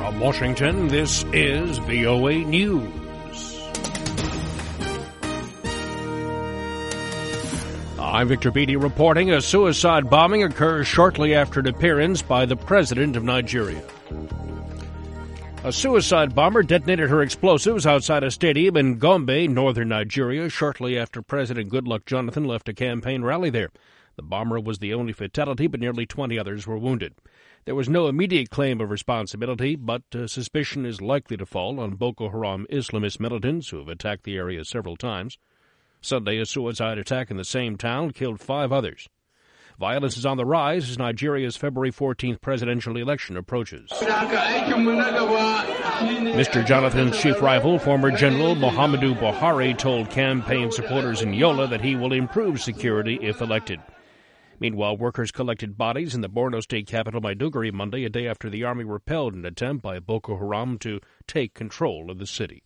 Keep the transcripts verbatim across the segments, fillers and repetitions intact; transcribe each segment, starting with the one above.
From Washington, this is V O A News. I'm Victor Beatty reporting a suicide bombing occurs shortly after an appearance by the president of Nigeria. A suicide bomber detonated her explosives outside a stadium in Gombe, northern Nigeria, shortly after President Goodluck Jonathan left a campaign rally there. The bomber was the only fatality, but nearly twenty others were wounded. There was no immediate claim of responsibility, but uh, suspicion is likely to fall on Boko Haram Islamist militants who have attacked the area several times. Sunday, a suicide attack in the same town killed five others. Violence is on the rise as Nigeria's February fourteenth presidential election approaches. Mister Jonathan's chief rival, former General Muhammadu Buhari, told campaign supporters in Yola that he will improve security if elected. Meanwhile, workers collected bodies in the Borno state capital Maiduguri Monday, a day after the army repelled an attempt by Boko Haram to take control of the city.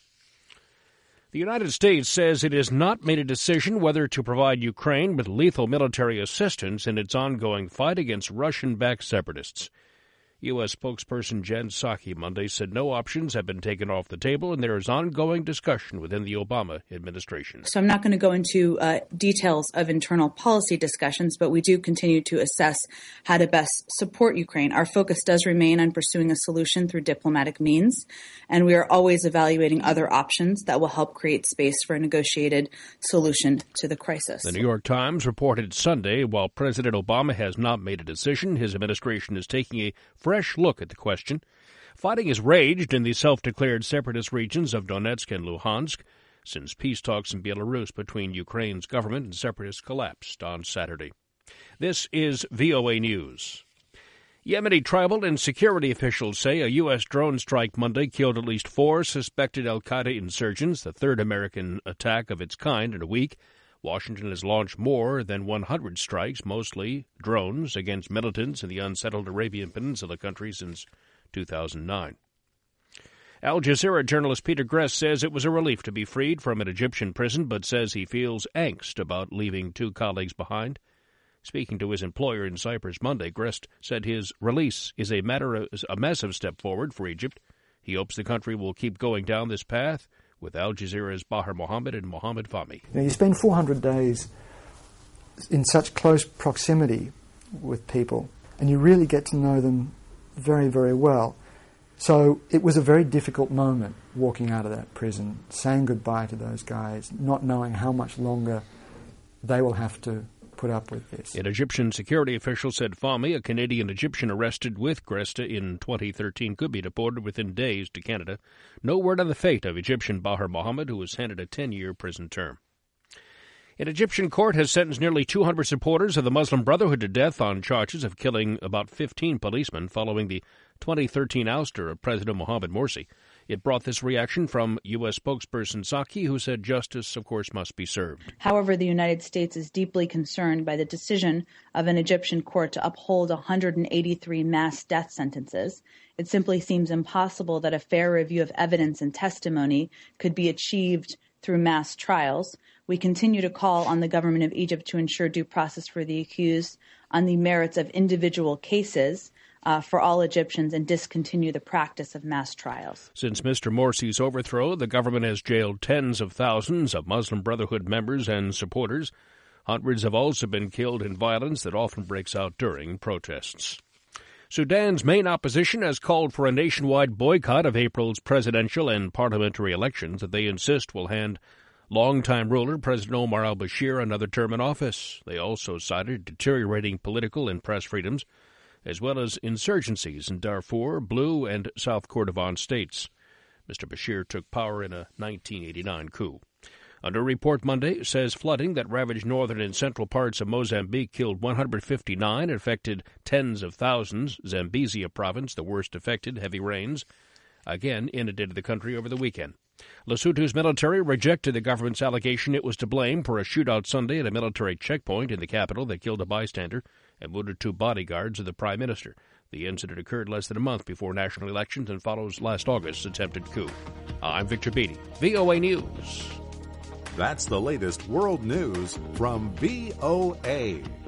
The United States says it has not made a decision whether to provide Ukraine with lethal military assistance in its ongoing fight against Russian-backed separatists. U S spokesperson Jen Psaki Monday said no options have been taken off the table and there is ongoing discussion within the Obama administration. So I'm not going to go into uh, details of internal policy discussions, but we do continue to assess how to best support Ukraine. Our focus does remain on pursuing a solution through diplomatic means, and we are always evaluating other options that will help create space for a negotiated solution to the crisis. The New York Times reported Sunday, while President Obama has not made a decision, his administration is taking a fresh look at the question. Fighting has raged in the self-declared separatist regions of Donetsk and Luhansk since peace talks in Belarus between Ukraine's government and separatists collapsed on Saturday. This is V O A News. Yemeni tribal and security officials say a U S drone strike Monday killed at least four suspected al-Qaeda insurgents, the third American attack of its kind in a week. Washington has launched more than one hundred strikes, mostly drones, against militants in the unsettled Arabian Peninsula country since two thousand nine. Al Jazeera journalist Peter Gress says it was a relief to be freed from an Egyptian prison, but says he feels angst about leaving two colleagues behind. Speaking to his employer in Cyprus Monday, Gress said his release is a matter of, a massive step forward for Egypt. He hopes the country will keep going down this path with Al Jazeera's Bahar Mohammed and Mohammed Fahmy. You know, you spend four hundred days in such close proximity with people, and you really get to know them very, very well. So it was a very difficult moment walking out of that prison, saying goodbye to those guys, not knowing how much longer they will have to put up with this. An Egyptian security official said Fahmy, a Canadian-Egyptian arrested with Gresta in twenty thirteen, could be deported within days to Canada. No word on the fate of Egyptian Bahar Mohammed, who was handed a ten-year prison term. An Egyptian court has sentenced nearly two hundred supporters of the Muslim Brotherhood to death on charges of killing about fifteen policemen following the twenty thirteen ouster of President Mohamed Morsi. It brought this reaction from U S spokesperson Psaki, who said justice, of course, must be served. However, the United States is deeply concerned by the decision of an Egyptian court to uphold one hundred eighty-three mass death sentences. It simply seems impossible that a fair review of evidence and testimony could be achieved through mass trials. We continue to call on the government of Egypt to ensure due process for the accused on the merits of individual cases Uh, for all Egyptians and discontinue the practice of mass trials. Since Mister Morsi's overthrow, the government has jailed tens of thousands of Muslim Brotherhood members and supporters. Hundreds have also been killed in violence that often breaks out during protests. Sudan's main opposition has called for a nationwide boycott of April's presidential and parliamentary elections that they insist will hand longtime ruler President Omar al-Bashir another term in office. They also cited deteriorating political and press freedoms, as well as insurgencies in Darfur, Blue, and South Kordofan states. Mister Bashir took power in a nineteen eighty-nine coup. Under a report Monday, says flooding that ravaged northern and central parts of Mozambique killed one hundred fifty-nine and affected tens of thousands. Zambezia province, the worst affected, heavy rains again inundated the country over the weekend. Lesotho's military rejected the government's allegation it was to blame for a shootout Sunday at a military checkpoint in the capital that killed a bystander and wounded two bodyguards of the prime minister. The incident occurred less than a month before national elections and follows last August's attempted coup. I'm Victor Beatty, V O A News. That's the latest world news from V O A.